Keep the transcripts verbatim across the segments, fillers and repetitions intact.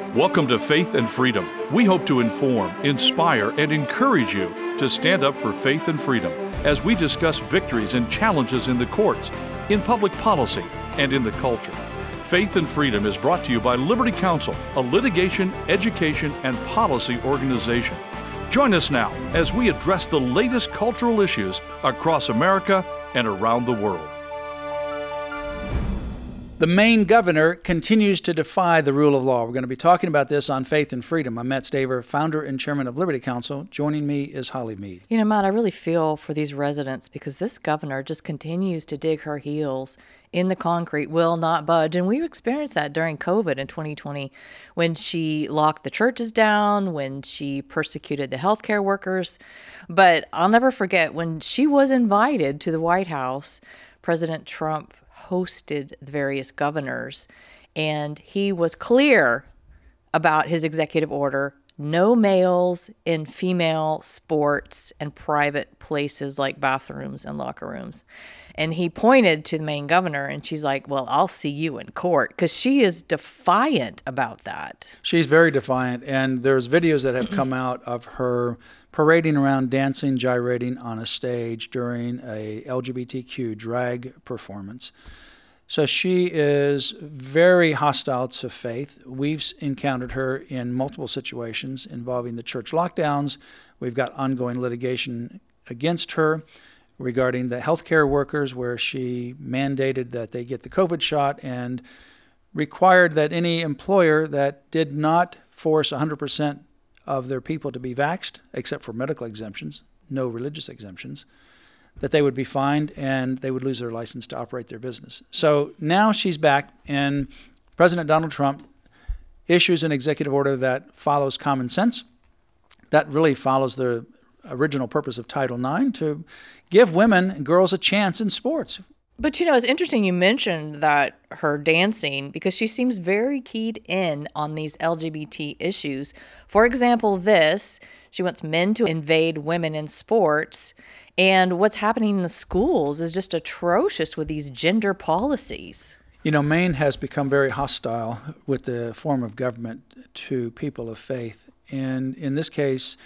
Welcome to Faith and Freedom. We hope to inform, inspire, and encourage you to stand up for faith and freedom as we discuss victories and challenges in the courts, in public policy, and in the culture. Faith and Freedom is brought to you by Liberty Counsel, a litigation, education, and policy organization. Join us now as we address the latest cultural issues across America and around the world. The Maine governor continues to defy the rule of law. We're going to be talking about this on Faith and Freedom. I'm Matt Staver, founder and chairman of Liberty Counsel. Joining me is Holly Mead. You know, Matt, I really feel for these residents because this governor just continues to dig her heels in the concrete, will not budge. And we experienced that during COVID in twenty twenty when she locked the churches down, when she persecuted the healthcare workers. But I'll never forget when she was invited to the White House, President Trump hosted the various governors, and he was clear about his executive order: no males in female sports and private places like bathrooms and locker rooms. And he pointed to the Maine governor, and she's like, well, I'll see you in court, because she is defiant about that. She's very defiant, and there's videos that have come out of her parading around, dancing, gyrating on a stage during a L G B T Q drag performance. So she is very hostile to faith. We've encountered her in multiple situations involving the church lockdowns. We've got ongoing litigation against her regarding the healthcare workers, where she mandated that they get the COVID shot and required that any employer that did not force one hundred percent of their people to be vaxxed, except for medical exemptions, no religious exemptions, that they would be fined and they would lose their license to operate their business. So now she's back, and President Donald Trump issues an executive order that follows common sense, that really follows the original purpose of Title nine, to give women and girls a chance in sports. But, you know, it's interesting you mentioned that her dancing, because she seems very keyed in on these L G B T issues. For example, this, she wants men to invade women in sports. And what's happening in the schools is just atrocious with these gender policies. You know, Maine has become very hostile with the form of government to people of faith. And in this case,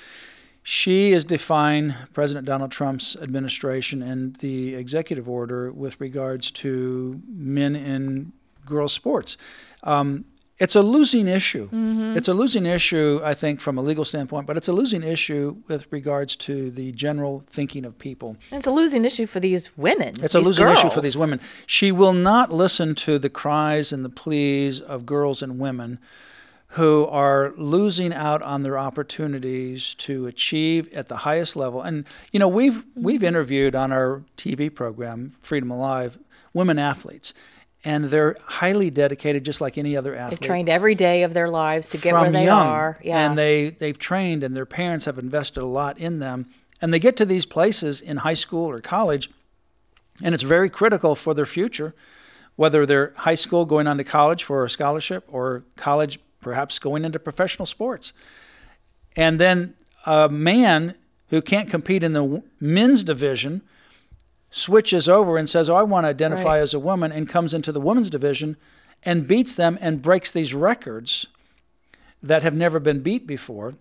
she is defying President Donald Trump's administration and the executive order with regards to men in girls' sports. Um, it's a losing issue. Mm-hmm. It's a losing issue, I think, from a legal standpoint, but it's a losing issue with regards to the general thinking of people. And it's a losing issue for these women. It's a losing girls. issue for these women. She will not listen to the cries and the pleas of girls and women who are losing out on their opportunities to achieve at the highest level. And, you know, we've we've interviewed on our T V program, Freedom Alive, women athletes. And they're highly dedicated, just like any other athlete. They've trained every day of their lives to get From where they young. are. Yeah. And they, they've trained, and their parents have invested a lot in them. And they get to these places in high school or college, and it's very critical for their future, whether they're high school going on to college for a scholarship or college perhaps going into professional sports. And then a man who can't compete in the men's division switches over and says, oh, I want to identify right. as a woman, and comes into the women's division and beats them and breaks these records that have never been beat before,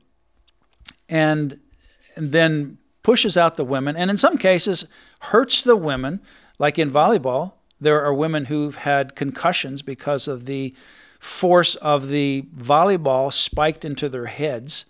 and, and then pushes out the women, and in some cases hurts the women. Like in volleyball, there are women who've had concussions because of the force of the volleyball spiked into their heads,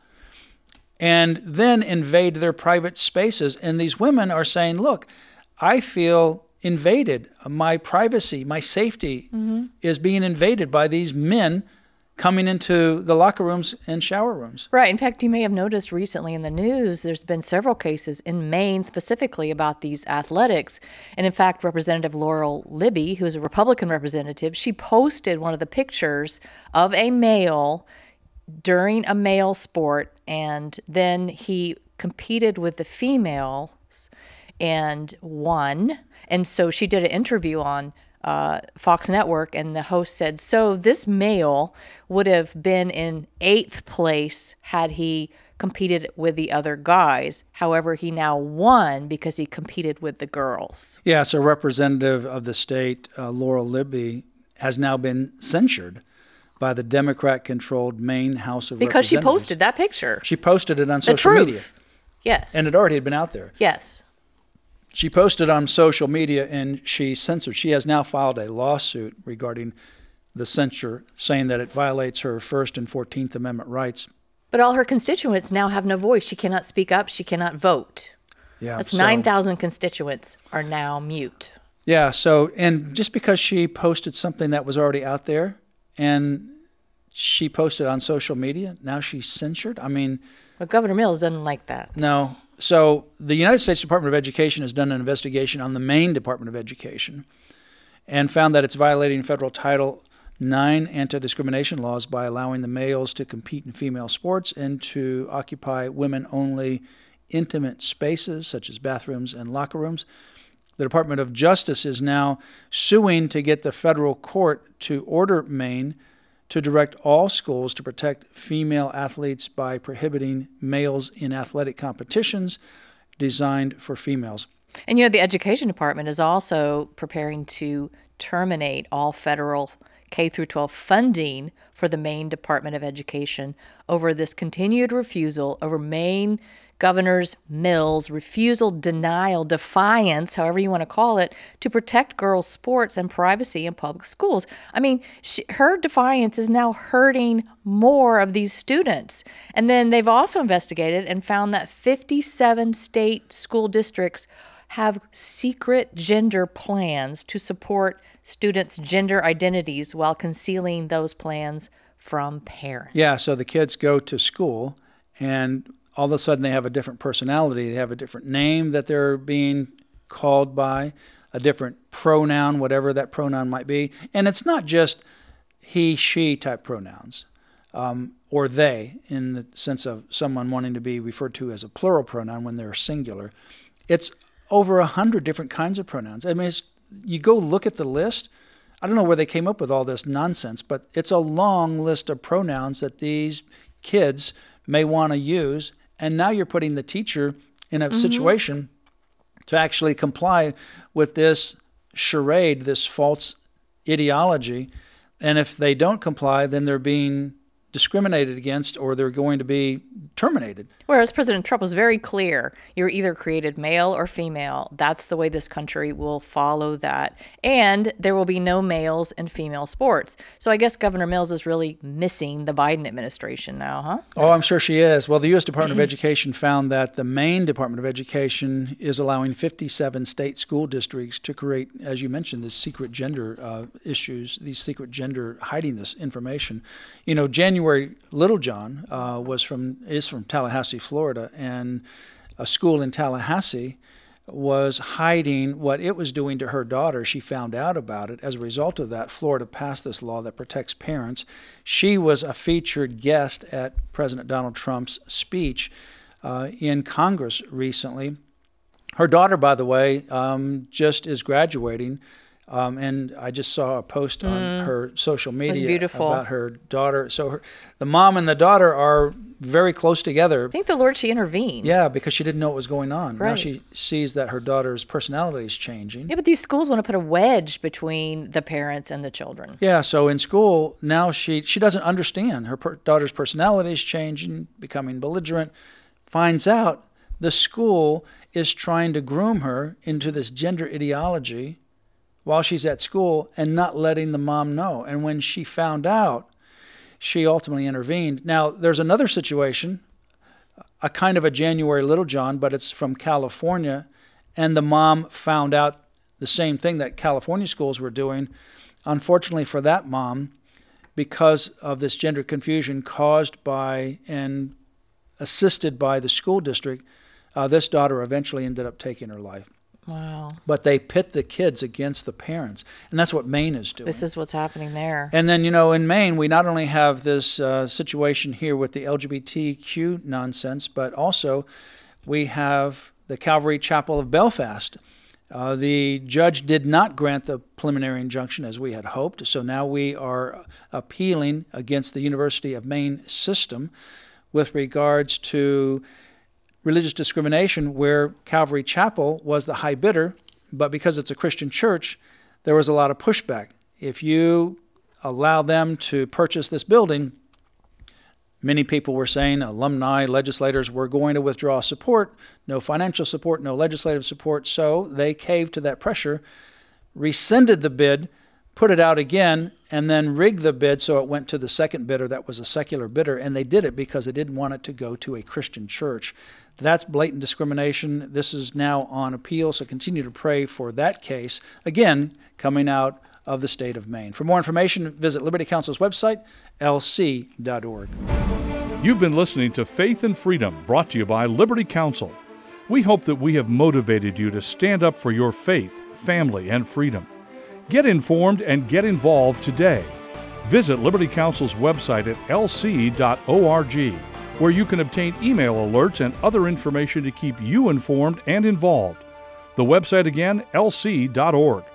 and then invade their private spaces. And these women are saying, look, I feel invaded. My privacy, my safety mm-hmm. is being invaded by these men coming into the locker rooms and shower rooms. Right. In fact, you may have noticed recently in the news, there's been several cases in Maine specifically about these athletics. And in fact, Representative Laurel Libby, who is a Republican representative, she posted one of the pictures of a male during a male sport, and then he competed with the females and won. And so she did an interview on uh, Fox Network, and the host said, so this male would have been in eighth place had he competed with the other guys. However, he now won because he competed with the girls. Yeah, so representative of the state, uh, Laurel Libby, has now been censured by the Democrat-controlled Maine House of Because she Representatives. posted that picture. She posted it on The social truth. media. Yes. And it already had been out there. Yes. She posted on social media and she censored. She has now filed a lawsuit regarding the censure, saying that it violates her First and Fourteenth Amendment rights. But all her constituents now have no voice. She cannot speak up. She cannot vote. Yeah, That's so- nine thousand constituents are now mute. Yeah, so, and just because she posted something that was already out there and she posted on social media, now she's censored? I mean, But Governor Mills doesn't like that. no. So the United States Department of Education has done an investigation on the Maine Department of Education and found that it's violating federal Title nine anti-discrimination laws by allowing the males to compete in female sports and to occupy women-only intimate spaces such as bathrooms and locker rooms. The Department of Justice is now suing to get the federal court to order Maine to direct all schools to protect female athletes by prohibiting males in athletic competitions designed for females. And you know, the Education Department is also preparing to terminate all federal K through twelve funding for the Maine Department of Education over this continued refusal, over Maine Governor Mills' refusal, denial, defiance, however you want to call it, to protect girls' sports and privacy in public schools. I mean, she, her defiance is now hurting more of these students. And then they've also investigated and found that fifty-seven state school districts have secret gender plans to support students' gender identities while concealing those plans from parents. Yeah, so the kids go to school and all of a sudden they have a different personality. They have a different name that they're being called by, a different pronoun, whatever that pronoun might be. And it's not just he, she type pronouns, um, or they, in the sense of someone wanting to be referred to as a plural pronoun when they're singular. It's over a hundred different kinds of pronouns. I mean, it's, you go look at the list. I don't know where they came up with all this nonsense, but it's a long list of pronouns that these kids may want to use. And now you're putting the teacher in a mm-hmm. situation to actually comply with this charade, this false ideology. And if they don't comply, then they're being discriminated against or they're going to be terminated. Whereas President Trump was very clear, you're either created male or female. That's the way this country will follow that. And there will be no males in female sports. So I guess Governor Mills is really missing the Biden administration now, huh? Oh, I'm sure she is. Well, the U S Department of Education found that the Maine Department of Education is allowing fifty-seven state school districts to create, as you mentioned, this secret gender uh, issues, these secret gender, hiding this information. You know, January Littlejohn uh, was from is from Tallahassee, Florida, and a school in Tallahassee was hiding what it was doing to her daughter. She found out about it. As a result of that, Florida passed this law that protects parents. She was a featured guest at President Donald Trump's speech uh, in Congress recently. Her daughter, by the way, um, just is graduating. Um, and I just saw a post on mm. her social media about her daughter. So her, the mom and the daughter are very close together. I think the Lord she intervened. Yeah, because she didn't know what was going on. Right. Now she sees that her daughter's personality is changing. Yeah, but these schools want to put a wedge between the parents and the children. Yeah, so in school, now she, she doesn't understand. Her per, daughter's personality is changing, becoming belligerent, finds out the school is trying to groom her into this gender ideology while she's at school and not letting the mom know. And when she found out, she ultimately intervened. Now, there's another situation, a kind of a January Littlejohn, but it's from California, and the mom found out the same thing that California schools were doing. Unfortunately for that mom, because of this gender confusion caused by and assisted by the school district, uh, this daughter eventually ended up taking her life. Wow. But they pit the kids against the parents. And that's what Maine is doing. This is what's happening there. And then, you know, in Maine, we not only have this uh, situation here with the L G B T Q nonsense, but also we have the Calvary Chapel of Belfast. Uh, the judge did not grant the preliminary injunction as we had hoped. So now we are appealing against the University of Maine system with regards to religious discrimination, where Calvary Chapel was the high bidder, but because it's a Christian church, there was a lot of pushback. If you allow them to purchase this building, many people were saying, alumni, legislators were going to withdraw support, no financial support, no legislative support. So they caved to that pressure, rescinded the bid, put it out again, and then rigged the bid so it went to the second bidder that was a secular bidder. And they did it because they didn't want it to go to a Christian church. That's blatant discrimination. This is now on appeal, so continue to pray for that case, again, coming out of the state of Maine. For more information, visit Liberty Counsel's website, L C dot org. You've been listening to Faith and Freedom, brought to you by Liberty Counsel. We hope that we have motivated you to stand up for your faith, family, and freedom. Get informed and get involved today. Visit Liberty Counsel's website at L C dot org, where you can obtain email alerts and other information to keep you informed and involved. The website again, L C dot org.